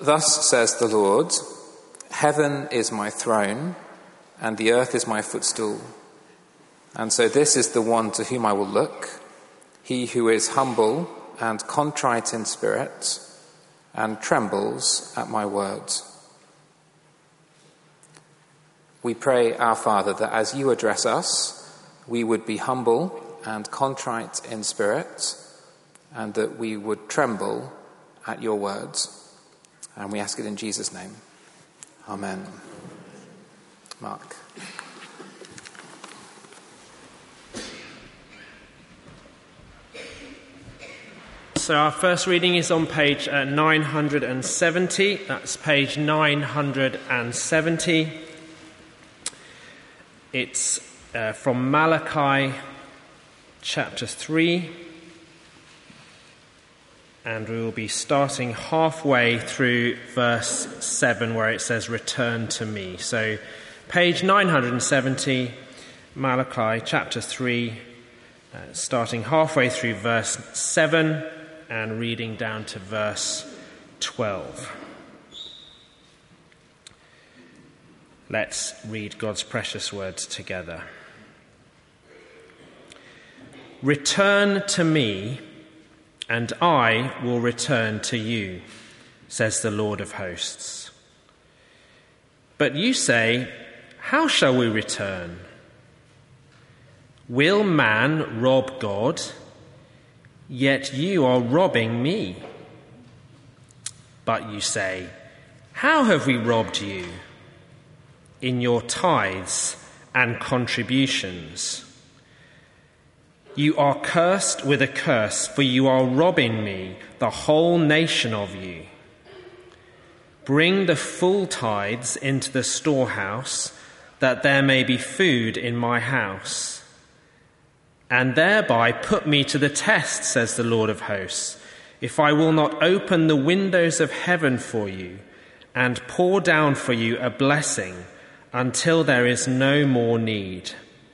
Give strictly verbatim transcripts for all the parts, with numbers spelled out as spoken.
Thus says the Lord, heaven is my throne, and the earth is my footstool. And so this is the one to whom I will look, he who is humble and contrite in spirit, and trembles at my words. We pray, our Father, that as you address us, we would be humble and contrite in spirit, and that we would tremble at your words. And we ask it in Jesus' name. Amen. Mark. So our first reading is on page uh, nine hundred seventy. That's page nine hundred seventy. It's uh, from Malachi chapter three. And we will be starting halfway through verse seven, where it says, return to me. So page nine hundred seventy, Malachi chapter three, uh, starting halfway through verse seven and reading down to verse twelve. Let's read God's precious words together. Return to me, and I will return to you, says the Lord of hosts. But you say, how shall we return? Will man rob God? Yet you are robbing me. But you say, how have we robbed you? In your tithes and contributions. You are cursed with a curse, for you are robbing me, the whole nation of you. Bring the full tithes into the storehouse, that there may be food in my house. And thereby put me to the test, says the Lord of hosts, if I will not open the windows of heaven for you and pour down for you a blessing until there is no more need.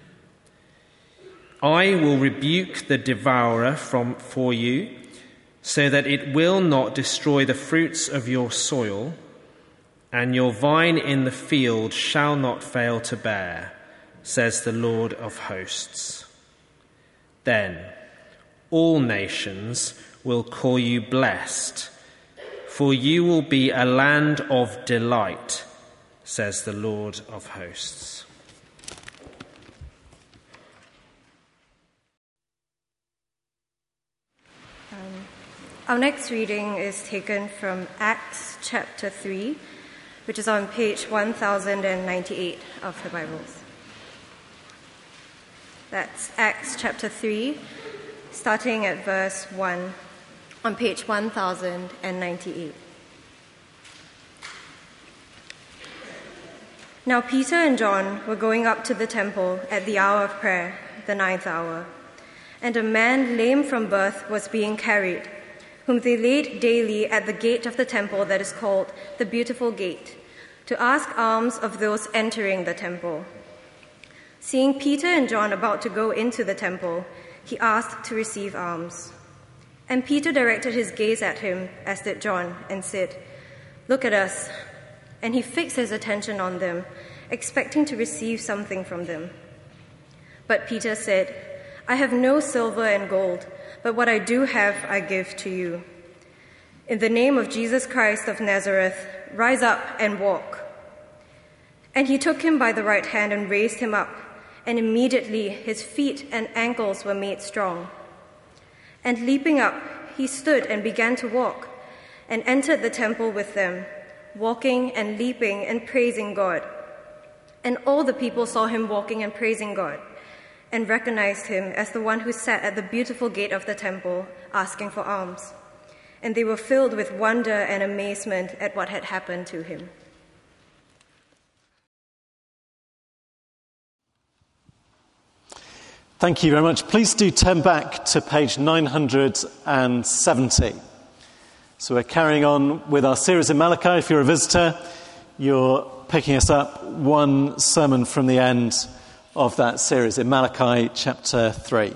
I will rebuke the devourer from for you, so that it will not destroy the fruits of your soil, and your vine in the field shall not fail to bear, says the Lord of hosts. Then all nations will call you blessed, for you will be a land of delight, says the Lord of hosts. Our next reading is taken from Acts chapter three, which is on page one thousand ninety-eight of the Bibles. That's Acts chapter three, starting at verse one, on page one thousand ninety-eight. Now Peter and John were going up to the temple at the hour of prayer, the ninth hour, and a man lame from birth was being carried, whom they laid daily at the gate of the temple that is called the Beautiful Gate, to ask alms of those entering the temple. Seeing Peter and John about to go into the temple, he asked to receive alms. And Peter directed his gaze at him, as did John, and said, "Look at us." And he fixed his attention on them, expecting to receive something from them. But Peter said, "I have no silver and gold, but what I do have I give to you. In the name of Jesus Christ of Nazareth, rise up and walk." And he took him by the right hand and raised him up, and immediately his feet and ankles were made strong. And leaping up, he stood and began to walk, and entered the temple with them, walking and leaping and praising God. And all the people saw him walking and praising God, and recognized him as the one who sat at the beautiful gate of the temple, asking for alms. And they were filled with wonder and amazement at what had happened to him. Thank you very much. Please do turn back to page nine hundred seventy. So we're carrying on with our series in Malachi. If you're a visitor, you're picking us up one sermon from the end of that series in Malachi chapter three.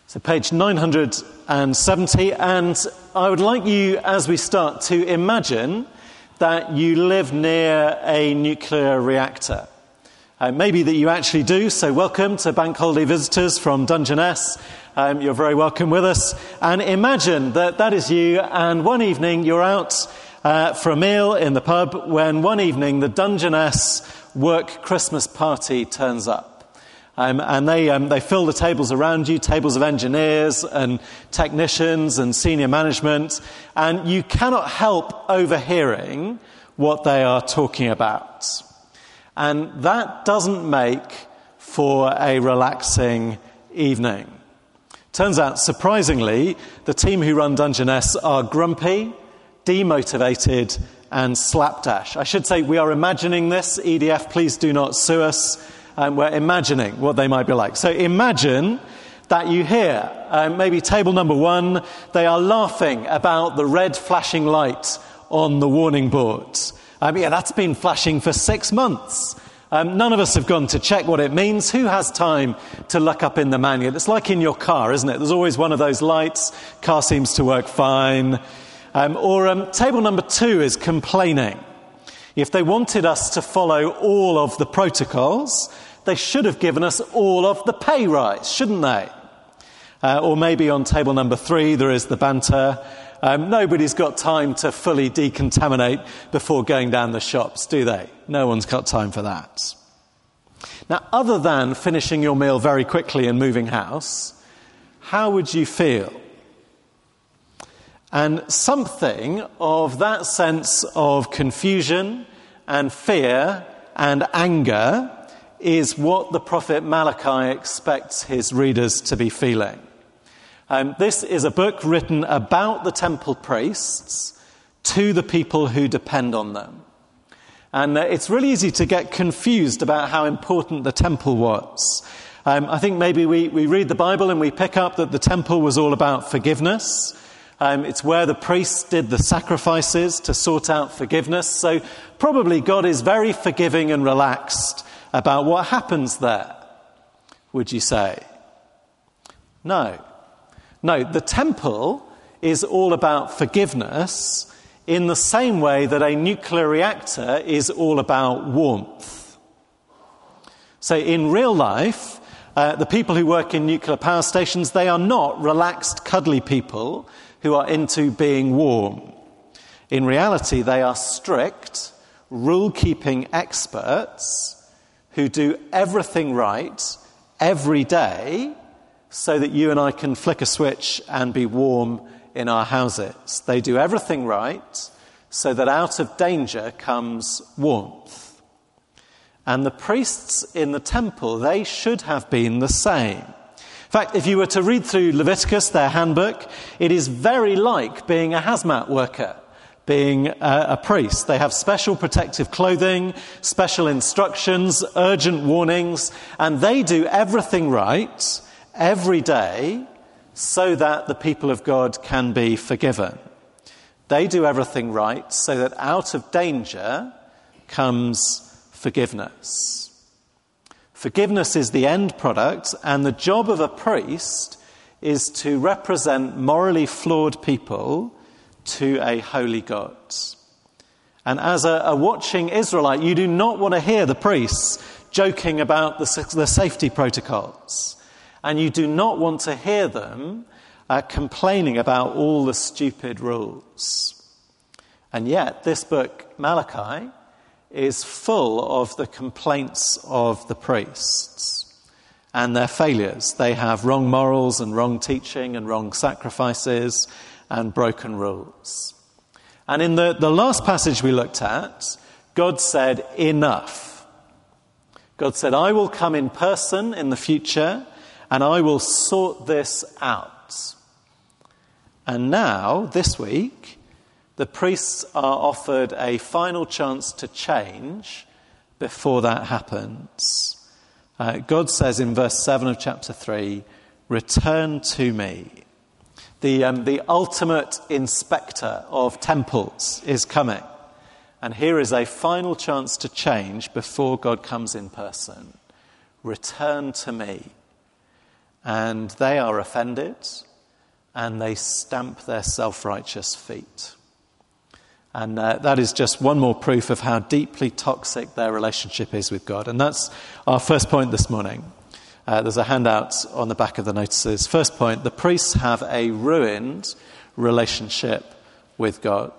So page nine hundred seventy, and I would like you, as we start, to imagine that you live near a nuclear reactor. Uh, maybe that you actually do, so welcome to Bank Holiday visitors from Dungeness. Um, you're very welcome with us. And imagine that that is you, and one evening you're out uh, for a meal in the pub when one evening the Dungeness work Christmas party turns up. Um, and they um, they fill the tables around you, tables of engineers and technicians and senior management, and you cannot help overhearing what they are talking about. And that doesn't make for a relaxing evening. Turns out, surprisingly, the team who run Dungeness are grumpy, demotivated, and slapdash. I should say we are imagining this. E D F, please do not sue us. And we're imagining what they might be like. So imagine that you hear, um, maybe table number one, they are laughing about the red flashing light on the warning board. Um, yeah, that's been flashing for six months. Um, none of us have gone to check what it means. Who has time to look up in the manual? It's like in your car, isn't it? There's always one of those lights. Car seems to work fine. Um, or um, table number two is complaining. If they wanted us to follow all of the protocols, they should have given us all of the pay rise, shouldn't they? Uh, or maybe on table number three, there is the banter. Um, nobody's got time to fully decontaminate before going down the shops, do they? No one's got time for that. Now, other than finishing your meal very quickly and moving house, how would you feel? And something of that sense of confusion and fear and anger is what the prophet Malachi expects his readers to be feeling. Um, this is a book written about the temple priests to the people who depend on them. And uh, it's really easy to get confused about how important the temple was. Um, I think maybe we, we read the Bible and we pick up that the temple was all about forgiveness. Um, it's where the priests did the sacrifices to sort out forgiveness. So probably God is very forgiving and relaxed about what happens there, would you say? No. No, the temple is all about forgiveness in the same way that a nuclear reactor is all about warmth. So in real life, uh, the people who work in nuclear power stations, they are not relaxed, cuddly people who are into being warm. In reality, they are strict, rule-keeping experts who do everything right every day so that you and I can flick a switch and be warm in our houses. They do everything right so that out of danger comes warmth. And the priests in the temple, they should have been the same. In fact, if you were to read through Leviticus, their handbook, it is very like being a hazmat worker, being a, a priest. They have special protective clothing, special instructions, urgent warnings, and they do everything right every day so that the people of God can be forgiven. They do everything right so that out of danger comes forgiveness. Forgiveness is the end product, and the job of a priest is to represent morally flawed people to a holy God. And as a, a watching Israelite, you do not want to hear the priests joking about the, the safety protocols. And you do not want to hear them uh, complaining about all the stupid rules. And yet, this book, Malachi, is full of the complaints of the priests and their failures. They have wrong morals and wrong teaching and wrong sacrifices and broken rules. And in the, the last passage we looked at, God said, enough. God said, I will come in person in the future and I will sort this out. And now, this week, the priests are offered a final chance to change before that happens. Uh, God says in verse seven of chapter three, return to me. The, um, the ultimate inspector of temples is coming. And here is a final chance to change before God comes in person. Return to me. and they are offended, and they stamp their self-righteous feet. And uh, that is just one more proof of how deeply toxic their relationship is with God. And that's our first point this morning. Uh, there's a handout on the back of the notices. First point, the priests have a ruined relationship with God.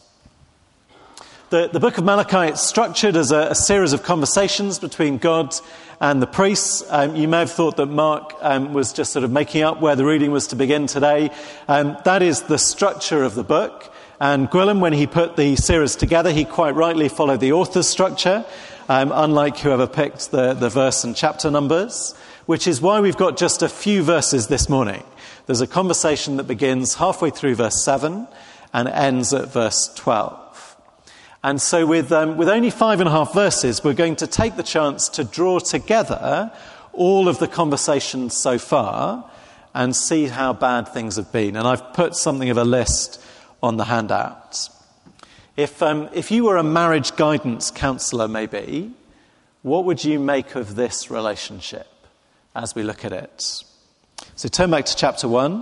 The, the book of Malachi is structured as a, a series of conversations between God and the priests. Um, you may have thought that Mark um, was just sort of making up where the reading was to begin today. Um, that is the structure of the book. And Gwilym, when he put the series together, he quite rightly followed the author's structure, um, unlike whoever picked the, the verse and chapter numbers, which is why we've got just a few verses this morning. There's a conversation that begins halfway through verse seven and ends at verse twelve. And so with, um, with only five and a half verses, we're going to take the chance to draw together all of the conversations so far and see how bad things have been. And I've put something of a list on the handout. If um, if you were a marriage guidance counsellor, maybe, what would you make of this relationship as we look at it? So turn back to chapter one.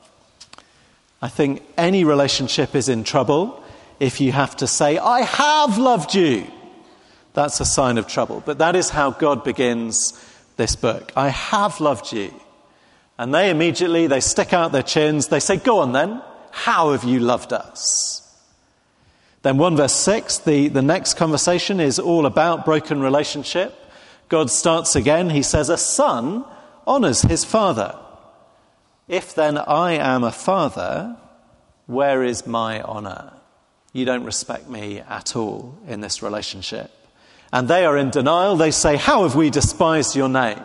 I think any relationship is in trouble if you have to say, I have loved you. That's a sign of trouble. But that is how God begins this book. I have loved you. And they immediately, they stick out their chins. They say, go on then. How have you loved us? Then one verse six, the, the next conversation is all about broken relationship. God starts again. He says, a son honours his father. If then I am a father, where is my honour? You don't respect me at all in this relationship. And they are in denial. They say, how have we despised your name?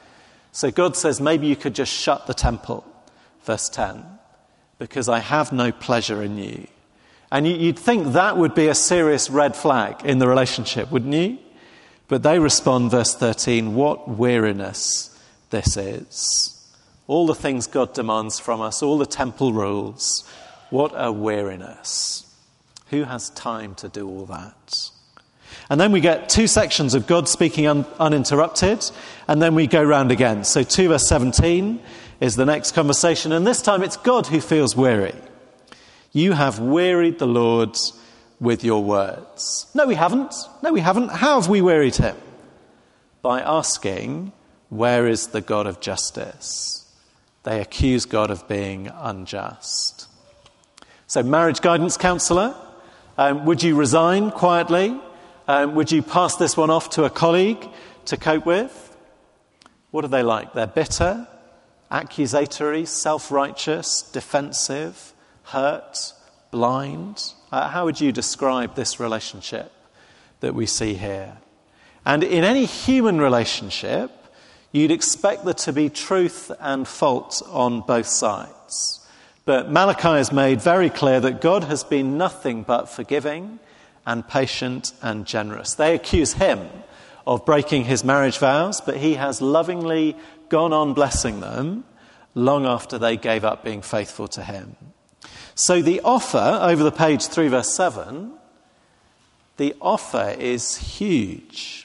So God says, maybe you could just shut the temple. Verse ten. Because I have no pleasure in you. And you'd think that would be a serious red flag in the relationship, wouldn't you? But they respond, verse thirteen, what weariness this is. All the things God demands from us, all the temple rules, what a weariness. Who has time to do all that? And then we get two sections of God speaking un- uninterrupted, and then we go round again. So two verse seventeen is the next conversation, and this time it's God who feels weary. You have wearied the Lord with your words. No, we haven't. No, we haven't. How have we wearied him? By asking, where is the God of justice? They accuse God of being unjust. So, marriage guidance counsellor, um, would you resign quietly? Um, would you pass this one off to a colleague to cope with? What are they like? They're bitter, accusatory, self-righteous, defensive, hurt, blind. Uh, how would you describe this relationship that we see here? And in any human relationship, you'd expect there to be truth and fault on both sides. But Malachi has made very clear that God has been nothing but forgiving and patient and generous. They accuse him of breaking his marriage vows, but he has lovingly gone on blessing them long after they gave up being faithful to him. So the offer over the page, three verse seven, the offer is huge.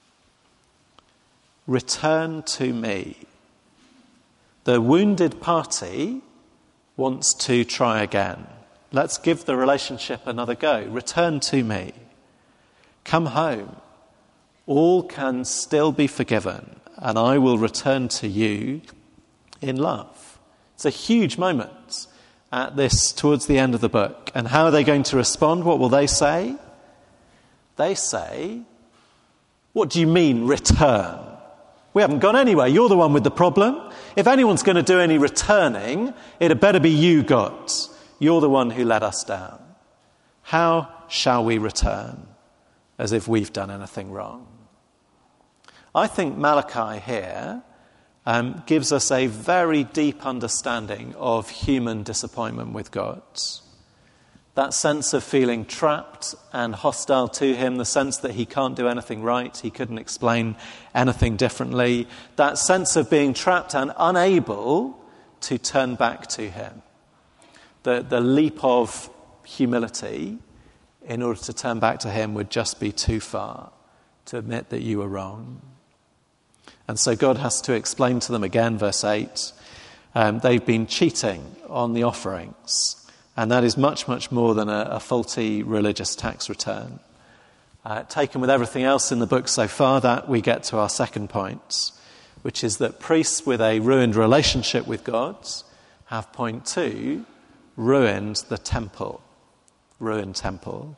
Return to me. The wounded party wants to try again. Let's give the relationship another go. Return to me. Come home. All can still be forgiven, and I will return to you in love. It's a huge moment at this, towards the end of the book. And how are they going to respond? What will they say? They say, what do you mean, return? We haven't gone anywhere. You're the one with the problem. If anyone's going to do any returning, it had better be you, God. You're the one who let us down. How shall we return? As if we've done anything wrong. I think Malachi here um, gives us a very deep understanding of human disappointment with God. That sense of feeling trapped and hostile to him, the sense that he can't do anything right, he couldn't explain anything differently, that sense of being trapped and unable to turn back to him. The, the leap of humility in order to turn back to him would just be too far, to admit that you were wrong. And so God has to explain to them again, verse eight, um, they've been cheating on the offerings. And that is much, much more than a, a faulty religious tax return. Uh, taken with everything else in the book so far, that we get to our second point, which is that priests with a ruined relationship with God have, point two, ruined the temple. Ruined temple.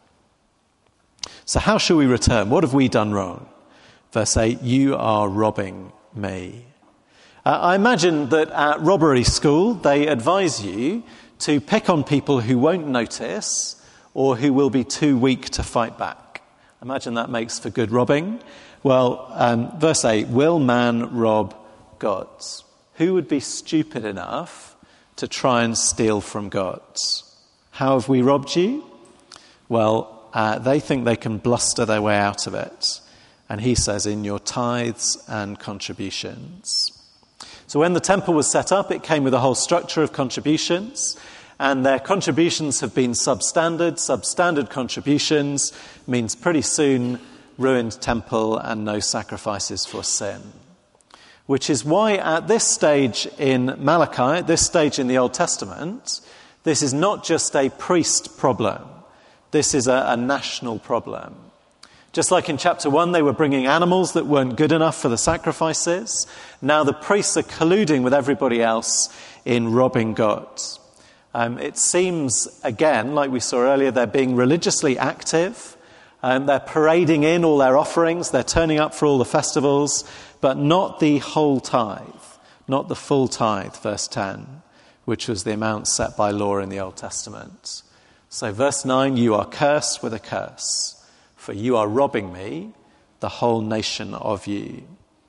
So how shall we return? What have we done wrong? Verse eight, you are robbing me. Uh, I imagine that at robbery school, they advise you to pick on people who won't notice or who will be too weak to fight back. Imagine that makes for good robbing. Well, um, verse eight, will man rob God? Who would be stupid enough to try and steal from God? How have we robbed you? Well, uh, they think they can bluster their way out of it. And he says, in your tithes and contributions. So when the temple was set up, it came with a whole structure of contributions, and their contributions have been substandard. Substandard contributions means pretty soon ruined temple and no sacrifices for sin. Which is why at this stage in Malachi, at this stage in the Old Testament, this is not just a priest problem. This is a, a national problem. Just like in chapter one, they were bringing animals that weren't good enough for the sacrifices. Now the priests are colluding with everybody else in robbing God. Um, it seems, again, like we saw earlier, they're being religiously active. Um, they're parading in all their offerings. They're turning up for all the festivals, but not the whole tithe, not the full tithe, verse ten, which was the amount set by law in the Old Testament. So verse nine, you are cursed with a curse. For you are robbing me, the whole nation of you.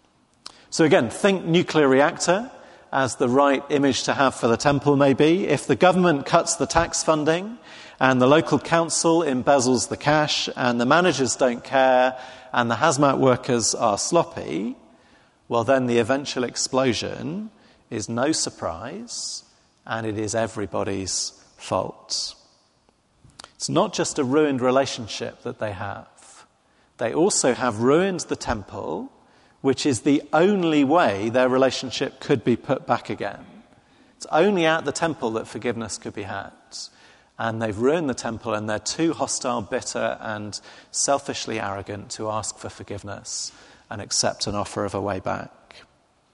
So again, think nuclear reactor as the right image to have for the temple maybe. If the government cuts the tax funding and the local council embezzles the cash and the managers don't care and the hazmat workers are sloppy, well then the eventual explosion is no surprise and it is everybody's fault. It's not just a ruined relationship that they have. They also have ruined the temple, which is the only way their relationship could be put back again. It's only at the temple that forgiveness could be had. And they've ruined the temple, and they're too hostile, bitter, and selfishly arrogant to ask for forgiveness and accept an offer of a way back.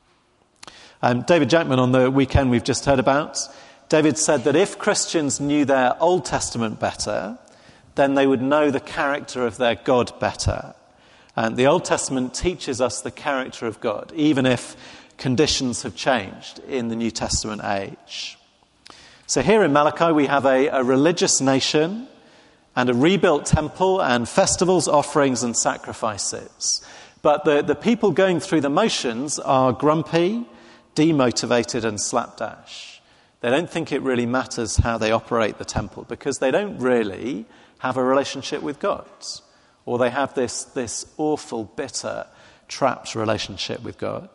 Um, David Jackman, on the weekend we've just heard about, David said that if Christians knew their Old Testament better, then they would know the character of their God better. And the Old Testament teaches us the character of God, even if conditions have changed in the New Testament age. So here in Malachi we have a, a religious nation and a rebuilt temple and festivals, offerings and sacrifices. But the, the people going through the motions are grumpy, demotivated and slapdash. They don't think it really matters how they operate the temple because they don't really have a relationship with God. Or they have this, this awful, bitter, trapped relationship with God.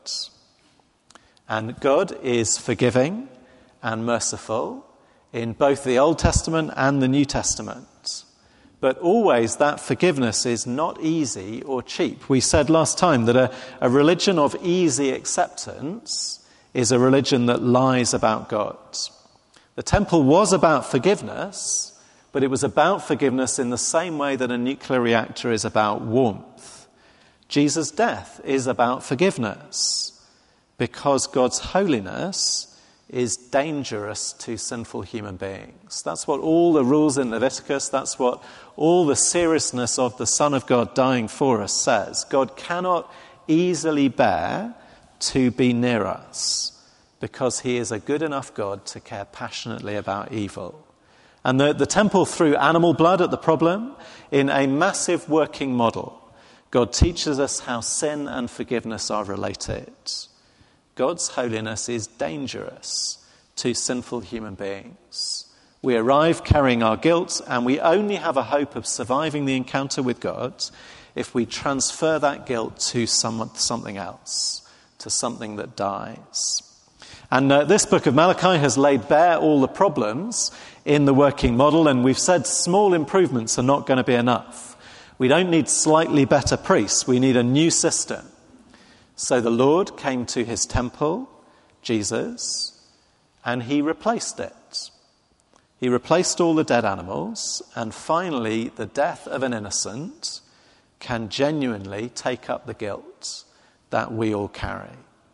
And God is forgiving and merciful in both the Old Testament and the New Testament. But always that forgiveness is not easy or cheap. We said last time that a, a religion of easy acceptance is a religion that lies about God. The temple was about forgiveness, but it was about forgiveness in the same way that a nuclear reactor is about warmth. Jesus' death is about forgiveness because God's holiness is dangerous to sinful human beings. That's what all the rules in Leviticus, that's what all the seriousness of the Son of God dying for us says. God cannot easily bear to be near us because he is a good enough God to care passionately about evil. And the, the temple threw animal blood at the problem in a massive working model. God teaches us how sin and forgiveness are related. God's holiness is dangerous to sinful human beings. We arrive carrying our guilt, and we only have a hope of surviving the encounter with God if we transfer that guilt to some, something else. To something that dies. And uh, this book of Malachi has laid bare all the problems in the working model, and we've said small improvements are not going to be enough. We don't need slightly better priests, we need a new system. So the Lord came to his temple, Jesus, and he replaced it. He replaced all the dead animals, and finally the death of an innocent can genuinely take up the guilt that we all carry.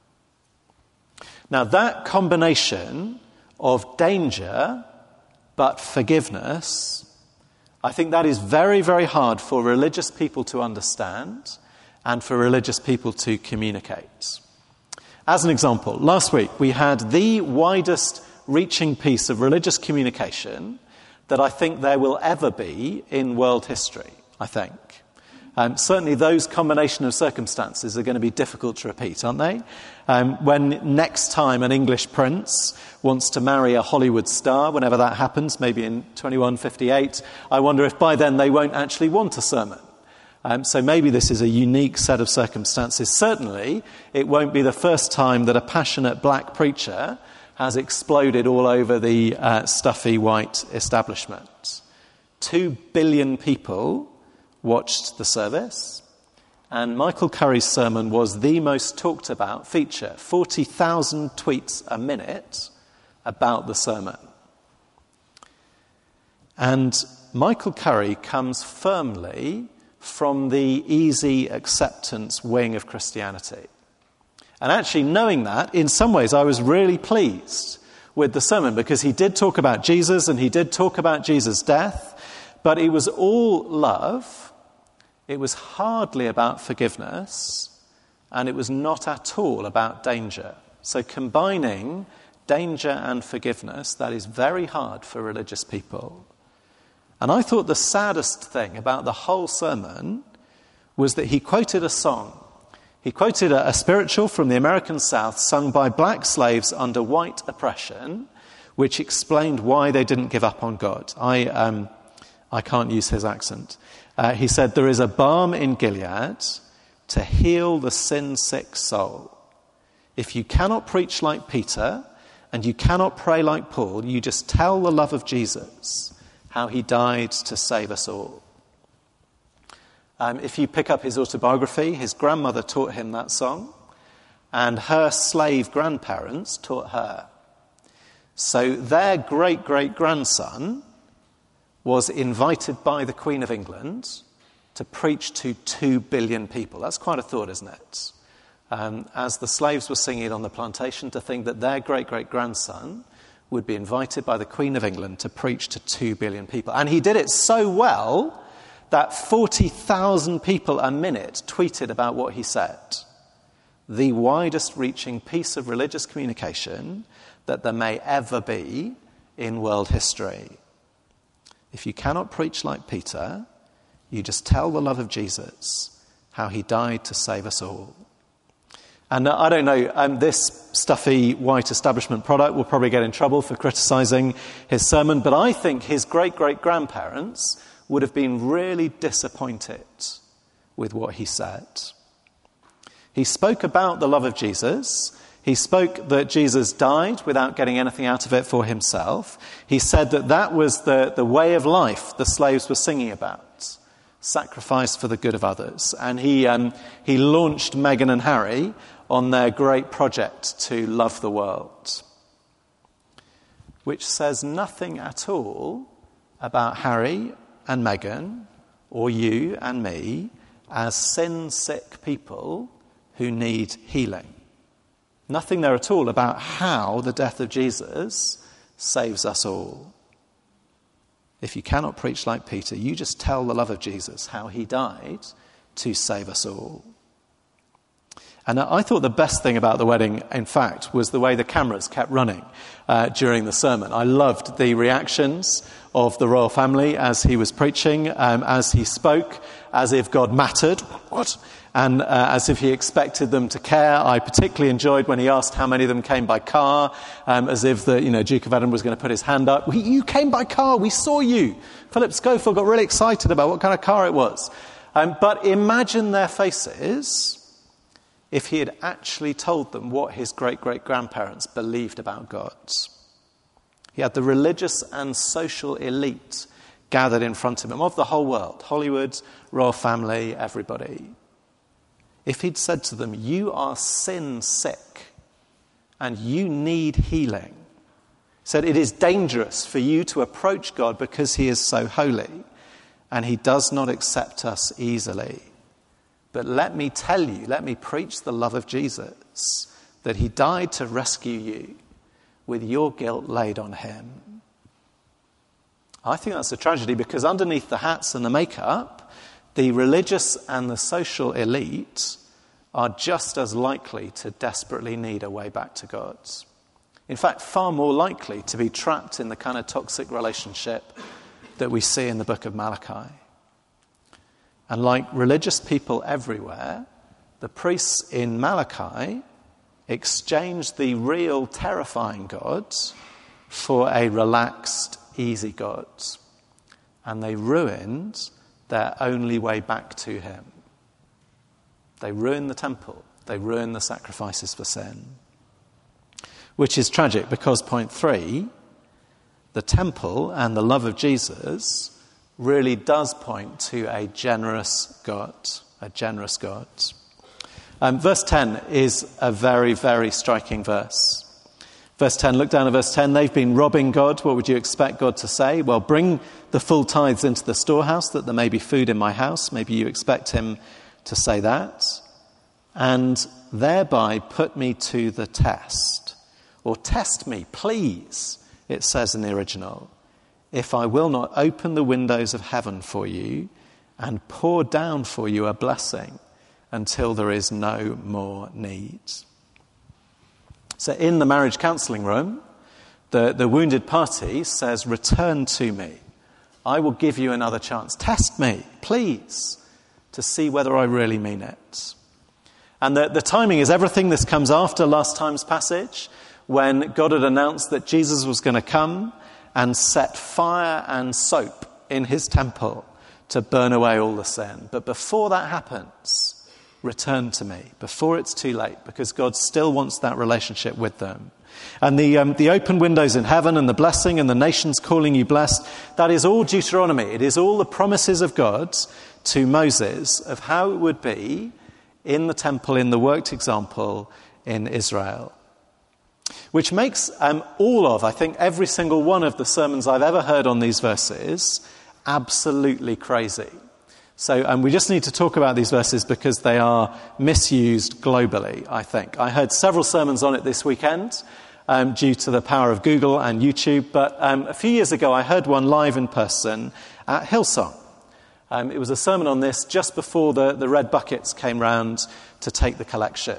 Now that combination of danger but forgiveness, I think that is very, very hard for religious people to understand and for religious people to communicate. As an example, last week we had the widest reaching piece of religious communication that I think there will ever be in world history, I think. Um, certainly those combination of circumstances are going to be difficult to repeat, aren't they? Um, when next time an English prince wants to marry a Hollywood star, whenever that happens, maybe in twenty-one fifty-eight, I wonder if by then they won't actually want a sermon. Um, so maybe this is a unique set of circumstances. Certainly, it won't be the first time that a passionate black preacher has exploded all over the uh, stuffy white establishment. Two billion people watched the service, and Michael Curry's sermon was the most talked about feature. forty thousand tweets a minute about the sermon. And Michael Curry comes firmly from the easy acceptance wing of Christianity. And actually knowing that, in some ways I was really pleased with the sermon, because he did talk about Jesus and he did talk about Jesus' death, but it was all love, it was hardly about forgiveness, and it was not at all about danger. So combining danger and forgiveness, that is very hard for religious people. And I thought the saddest thing about the whole sermon was that he quoted a song. He quoted a, a spiritual from the American South sung by black slaves under white oppression, which explained why they didn't give up on God. I um, I can't use his accent. Uh, he said, "There is a balm in Gilead to heal the sin-sick soul. If you cannot preach like Peter and you cannot pray like Paul, you just tell the love of Jesus, how he died to save us all." Um, if you pick up his autobiography, his grandmother taught him that song, and her slave grandparents taught her. So their great-great-grandson was invited by the Queen of England to preach to two billion people. That's quite a thought, isn't it? Um, as the slaves were singing it on the plantation, to think that their great-great-grandson would be invited by the Queen of England to preach to two billion people. And he did it so well that forty thousand people a minute tweeted about what he said. The widest reaching piece of religious communication that there may ever be in world history. If you cannot preach like Peter, you just tell the love of Jesus, how he died to save us all. And uh, I don't know, um, this stuffy white establishment product will probably get in trouble for criticising his sermon, but I think his great-great-grandparents would have been really disappointed with what he said. He spoke about the love of Jesus. He spoke that Jesus died without getting anything out of it for himself. He said that that was the, the way of life the slaves were singing about, sacrifice for the good of others. And he um, he launched Meghan and Harry on their great project to love the world, which says nothing at all about Harry and Meghan, or you and me, as sin-sick people who need healing. Nothing there at all about how the death of Jesus saves us all. If you cannot preach like Peter, you just tell the love of Jesus, how he died to save us all. And I thought the best thing about the wedding, in fact, was the way the cameras kept running uh, during the sermon. I loved the reactions of the royal family as he was preaching, um, as he spoke, as if God mattered. What? And uh, as if he expected them to care. I particularly enjoyed when he asked how many of them came by car, um, as if the you know Duke of Edinburgh was going to put his hand up. We, you came by car, we saw you. Philip Schofield got really excited about what kind of car it was. Um, but imagine their faces if he had actually told them what his great-great-grandparents believed about God. He had the religious and social elite gathered in front of him, of the whole world, Hollywood, royal family, everybody. if he'd said to them, you are sin sick and you need healing, said it is dangerous for you to approach God because he is so holy and he does not accept us easily. But let me tell you, let me preach the love of Jesus, that he died to rescue you with your guilt laid on him. I think that's a tragedy because underneath the hats and the makeup, the religious and the social elite are just as likely to desperately need a way back to God. In fact, far more likely to be trapped in the kind of toxic relationship that we see in the book of Malachi. And like religious people everywhere, the priests in Malachi exchanged the real terrifying God for a relaxed, easy God. And they ruined their only way back to him. They ruined the temple. They ruined the sacrifices for sin. Which is tragic because, point three, the temple and the love of Jesus really does point to a generous God, a generous God. Um, verse ten is a very, very striking verse. Verse ten, look down at verse ten. They've been robbing God. What would you expect God to say? Well, bring the full tithes into the storehouse that there may be food in my house. Maybe you expect him to say that. And thereby put me to the test. Or test me, please, it says in the original, if I will not open the windows of heaven for you and pour down for you a blessing until there is no more need. So in the marriage counselling room, the, the wounded party says, return to me. I will give you another chance. Test me, please, to see whether I really mean it. And the, the timing is everything. This comes after last time's passage, when God had announced that Jesus was going to come and set fire and soap in his temple to burn away all the sin. But before that happens, return to me, before it's too late, because God still wants that relationship with them. And the um, the open windows in heaven and the blessing and the nations calling you blessed, that is all Deuteronomy. It is all the promises of God to Moses of how it would be in the temple, in the worked example in Israel. Which makes um, all of, I think, every single one of the sermons I've ever heard on these verses absolutely crazy. So um, we just need to talk about these verses because they are misused globally, I think. I heard several sermons on it this weekend um, due to the power of Google and YouTube, but um, a few years ago I heard one live in person at Hillsong. Um, it was a sermon on this just before the, the red buckets came round to take the collection.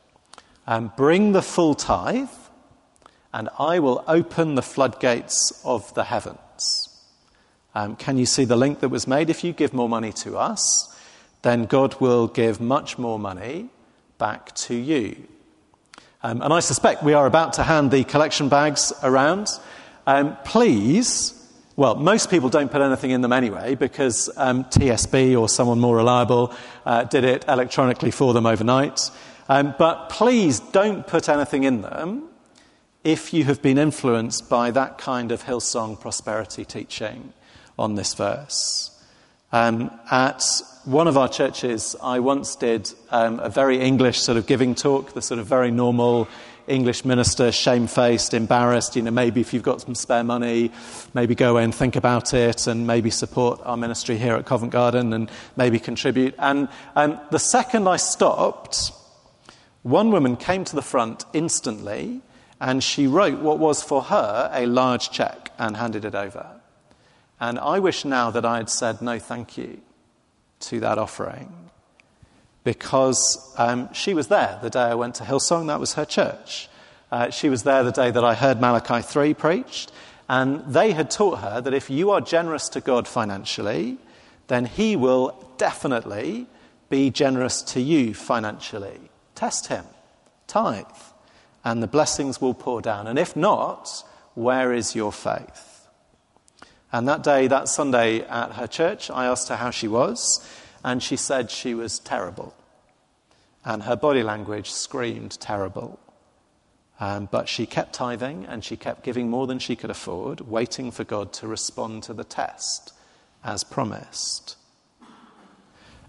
Um, bring the full tithe, and I will open the floodgates of the heavens. Um, can you see the link that was made? If you give more money to us, then God will give much more money back to you. Um, and I suspect we are about to hand the collection bags around. Um, please, well, most people don't put anything in them anyway because um, T S B or someone more reliable uh, did it electronically for them overnight. Um, but please don't put anything in them if you have been influenced by that kind of Hillsong prosperity teaching on this verse. Um, at one of our churches, I once did um, a very English sort of giving talk, the sort of very normal English minister, shamefaced, embarrassed, you know, maybe if you've got some spare money, maybe go away and think about it and maybe support our ministry here at Covent Garden and maybe contribute. And um, the second I stopped, one woman came to the front instantly and she wrote what was for her a large cheque and handed it over. And I wish now that I had said no thank you to that offering because um, she was there the day I went to Hillsong. That was her church. Uh, she was there the day that I heard Malachi three preached. And they had taught her that if you are generous to God financially, then he will definitely be generous to you financially. Test him, tithe, and the blessings will pour down. And if not, where is your faith? And that day, that Sunday at her church, I asked her how she was, and she said she was terrible. And her body language screamed terrible. Um, but she kept tithing, and she kept giving more than she could afford, waiting for God to respond to the test, as promised.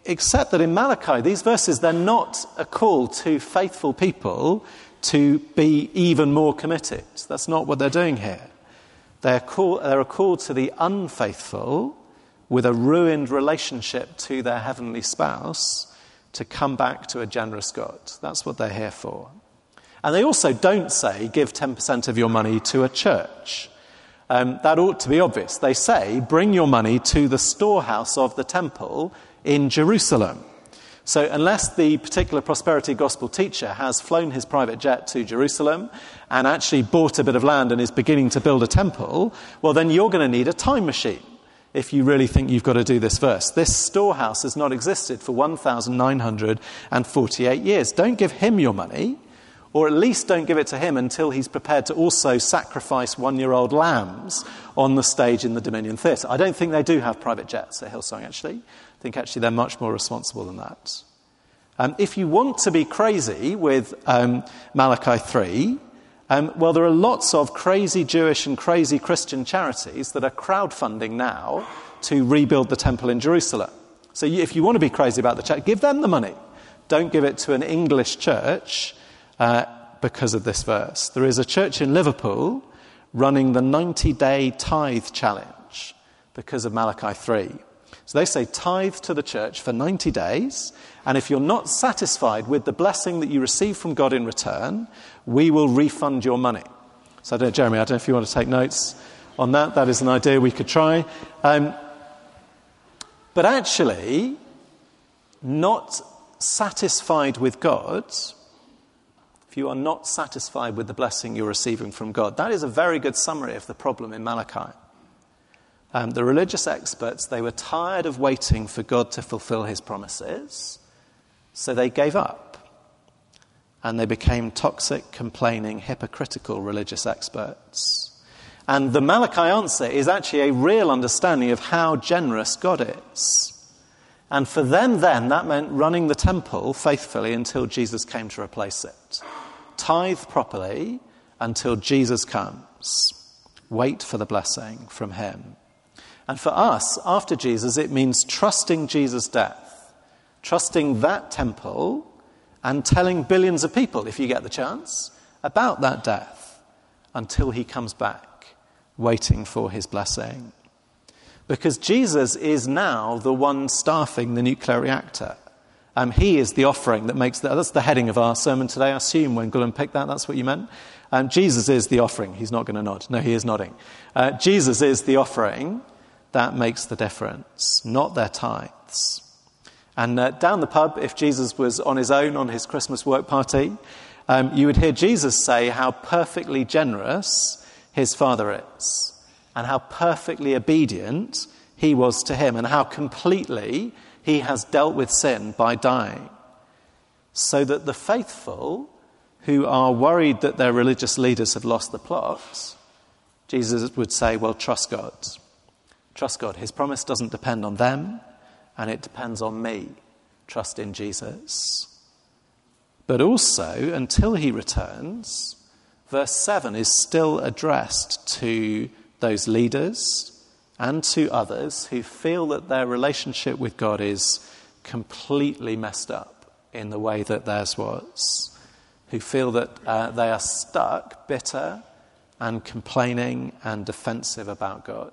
except that in Malachi, these verses, they're not a call to faithful people to be even more committed. That's not what they're doing here. They're, call, they're a call to the unfaithful with a ruined relationship to their heavenly spouse to come back to a generous God. That's what they're here for. And they also don't say, give ten percent of your money to a church. Um, that ought to be obvious. They say, bring your money to the storehouse of the temple in Jerusalem. So unless the particular prosperity gospel teacher has flown his private jet to Jerusalem and actually bought a bit of land and is beginning to build a temple, well, then you're going to need a time machine if you really think you've got to do this verse. This storehouse has not existed for one thousand nine hundred forty-eight years. Don't give him your money, or at least don't give it to him until he's prepared to also sacrifice one-year-old lambs on the stage in the Dominion Theatre. I don't think they do have private jets at Hillsong, actually. I think actually they're much more responsible than that. Um, if you want to be crazy with um, Malachi three, um, well, there are lots of crazy Jewish and crazy Christian charities that are crowdfunding now to rebuild the temple in Jerusalem. So you, if you want to be crazy about the church, give them the money. Don't give it to an English church uh, because of this verse. There is a church in Liverpool running the ninety-day tithe challenge because of Malachi three. So they say tithe to the church for ninety days, and if you're not satisfied with the blessing that you receive from God in return, we will refund your money. So I don't, Jeremy, I don't know if you want to take notes on that. That is an idea we could try. Um, but actually, not satisfied with God, if you are not satisfied with the blessing you're receiving from God, that is a very good summary of the problem in Malachi. Um, the religious experts, they were tired of waiting for God to fulfill his promises, so they gave up. And they became toxic, complaining, hypocritical religious experts. And the Malachi answer is actually a real understanding of how generous God is. And for them then, that meant running the temple faithfully until Jesus came to replace it. Tithe properly until Jesus comes. Wait for the blessing from him. And for us, after Jesus, it means trusting Jesus' death, trusting that temple, and telling billions of people, if you get the chance, about that death until he comes back, waiting for his blessing. Because Jesus is now the one staffing the nuclear reactor. Um, he is the offering that makes the... That's the heading of our sermon today, I assume, when Gullum picked that, that's what you meant. Um, Jesus is the offering. He's not going to nod. No, he is nodding. Uh, Jesus is the offering that makes the difference, not their tithes. And uh, down the pub, if Jesus was on his own on his Christmas work party, um, you would hear Jesus say how perfectly generous his Father is, and how perfectly obedient he was to him, and how completely he has dealt with sin by dying. So that the faithful who are worried that their religious leaders have lost the plot, Jesus would say, well, trust God. Trust God. His promise doesn't depend on them, and it depends on me. Trust in Jesus. But also, until he returns, verse seven is still addressed to those leaders and to others who feel that their relationship with God is completely messed up in the way that theirs was, who feel that uh, they are stuck, bitter and complaining and defensive about God.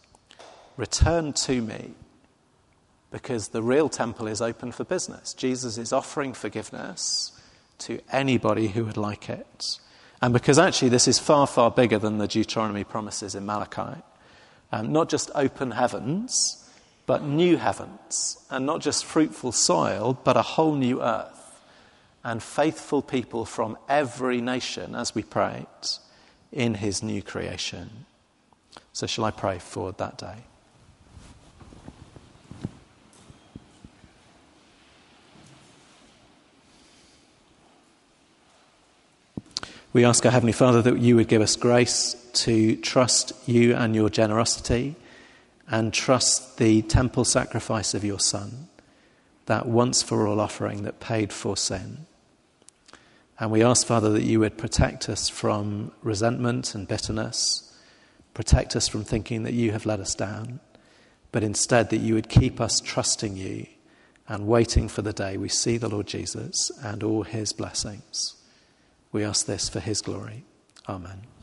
Return to me, because the real temple is open for business. Jesus is offering forgiveness to anybody who would like it. And because actually this is far, far bigger than the Deuteronomy promises in Malachi. Um, not just open heavens, but new heavens. And not just fruitful soil, but a whole new earth. And faithful people from every nation, as we prayed, in his new creation. So shall I pray for that day? We ask our Heavenly Father that you would give us grace to trust you and your generosity, and trust the temple sacrifice of your Son, that once for all offering that paid for sin. And we ask, Father, that you would protect us from resentment and bitterness, protect us from thinking that you have let us down, but instead that you would keep us trusting you and waiting for the day we see the Lord Jesus and all his blessings. We ask this for his glory. Amen.